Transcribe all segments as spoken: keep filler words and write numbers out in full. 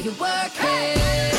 you work it.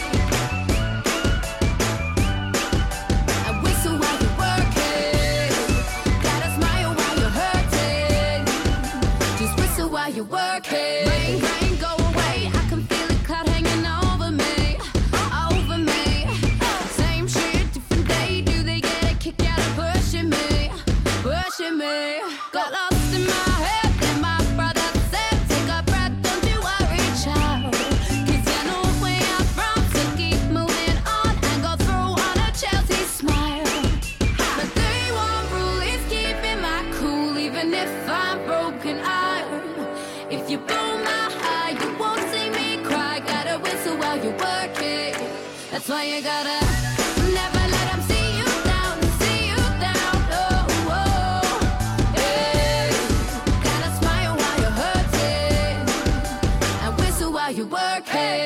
I whistle while you work it. Gotta smile while you're hurting. Just whistle while you work it. Rain, rain, go away. I can feel the cloud hanging over me, over me. Same shit, different day. Do they get a kick out of pushing me, pushing me? Got lost in my head. Then my brother said, take a breath, don't you worry, child. Cause you know where I'm from, so keep moving on and go through on a Chelsea smile. My day one rule is keeping my cool, even if I'm broken iron. If you blow my high, you won't see me cry. Gotta whistle while you work it. That's why you gotta never let them see you down, see you down. Oh, oh, hey. Gotta smile while you're hurting and whistle while you work it.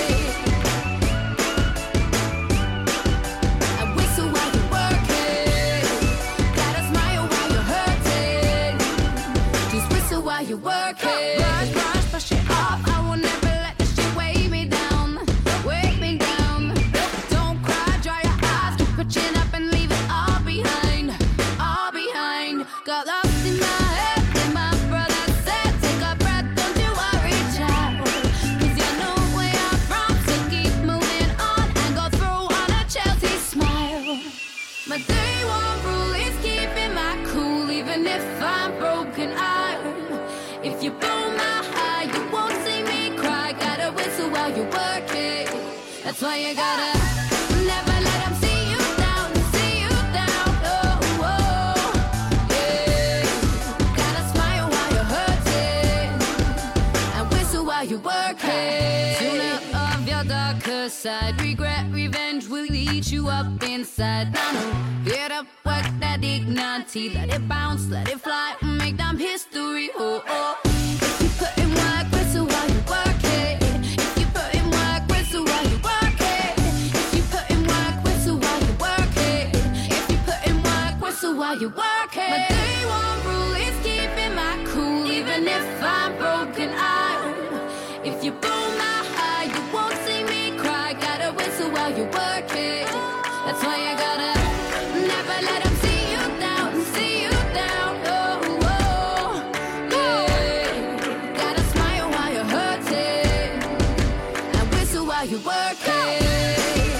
And whistle while you work it. Gotta smile while you're hurting. Just whistle while you work it. Brush, brush, brush it off. I will never let this shit weigh me down, weigh me down. Don't cry, dry your eyes, keep your chin up and leave it all behind, all behind. Got lost in my head, then my brother said, take a breath, don't you worry, child. Cause you know where I'm from, so keep moving on and go through on a Chelsea smile. My day one rule is keeping my cool, even if I'm broken iron. If you blow my high, you won't see me cry. Gotta whistle while you work it. That's why you gotta never let them see you down, see you down. Oh, oh, yeah. Gotta smile while you're hurting and whistle while you work it. Sooner of your darker side, regret, revenge will eat you up inside. Now, no, get up, work that dignity, let it bounce, let it fly, and make them history. Oh, oh. If you put in work, whistle while you work it. If you put in work, whistle while you work it. If you put in work, whistle while you work it. If you put in work, whistle while you work it. My day one rule is keeping my cool, even if I'm broken iron. If you blow my high, you won't see me cry. Gotta whistle while you work it. That's why you gotta never let them see you down, see you down. Oh, oh, yeah. Gotta smile while you're hurting and whistle while you work it.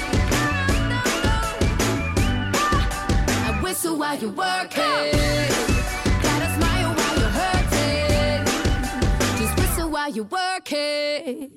And whistle while you work it. Gotta smile while you're hurting. Just whistle while you work it.